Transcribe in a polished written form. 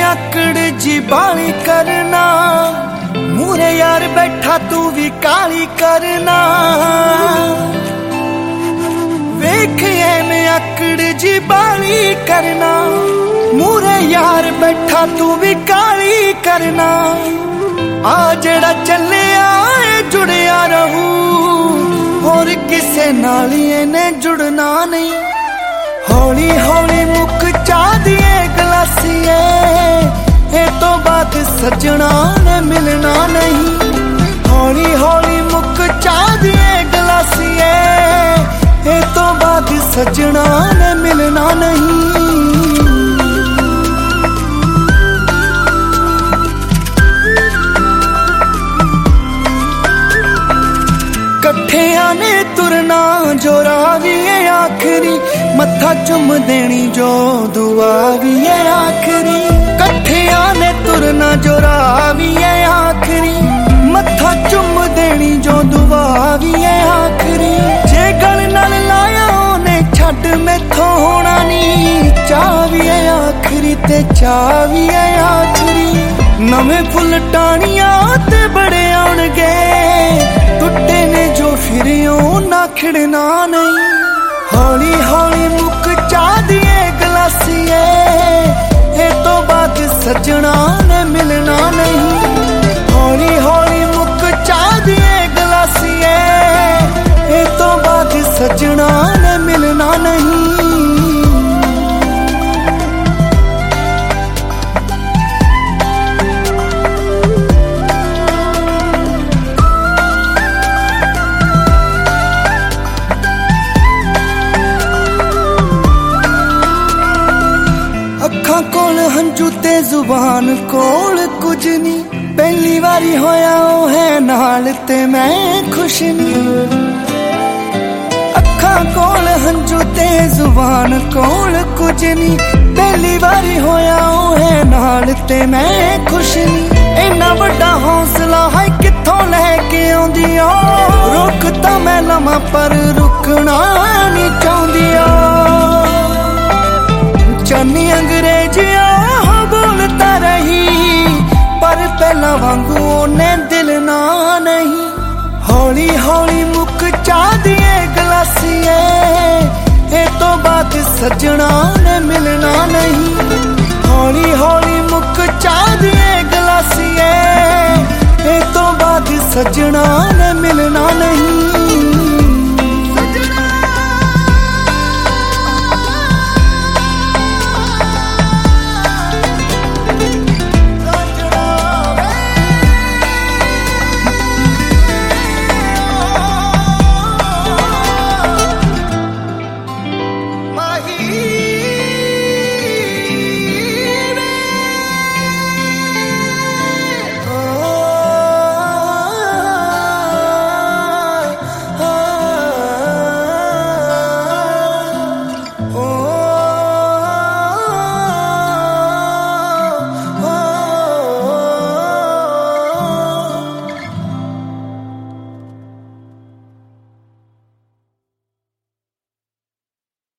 आकड़ जी बाली करना, मूरे यार बैठा तू भी काली करना। वेख में आकड़ जी बाली करना, मूरे यार बैठा तू भी काली करना। आ जड़ा चले आए जुड़िया रहू, होर किसे नाल इहने जुड़ना नहीं। हौली हौली मुक चाह दिए गलासिए, ए तो बाद सजना ने मिलना नहीं। हौली हौली मुक चाह दिए गलासिए, ए तो बाद सजना ने मिलना नहीं। कट्ठिया ने तुरना जो रावी है आखिरी, मत्था चुम देनी जो दुआ भी है आखिरी। कट्ठिया ने तुरना जो रावी है आखिरी, मत्था चुम देनी जो दुआ भी है आखिरी। जे गल नाल लाया ओने छड्ड मैथों होना नी, चाह भी है आखिरी ते चाह भी है आखिरी। नवे फुल टाणियां ते बड़े आउणगे, टुटे ने जो फिर ना खिड़ना नहीं। हौली हौली मुक चाह दिए गलासिए, ए तो बाद सजना ने मिलना नहीं। हौली हौली मुक चाह दिए गलासिए, ए तो बाद सजना ने मिलना नहीं। अखां कोल हंझू ते जुबान कोल कुछ नी, पहली वारी होया ओ है नाल ते मैं खुश नी। अखां कोल हंझू ते जुबान कोल कुछ नी, पहली वारी होया ओ है नाल ते मैं खुश नी। इन्ना वड्डा हौसला है कित्थों लैके आउंदी ओ, रुक तां मैं लवां पर रुकना नहीं चाहुंदी ओ। चन्नी अंग्रेजिया बोलता रही, पर पहला वांगू ओने दिल ना नहीं। हौली हौली मुक चाह दिए गलासिए, ए तो बाद सजना ने मिलना नहीं। हौली हौली मुक चाह दिए गलासिए, ए तो बाद सजना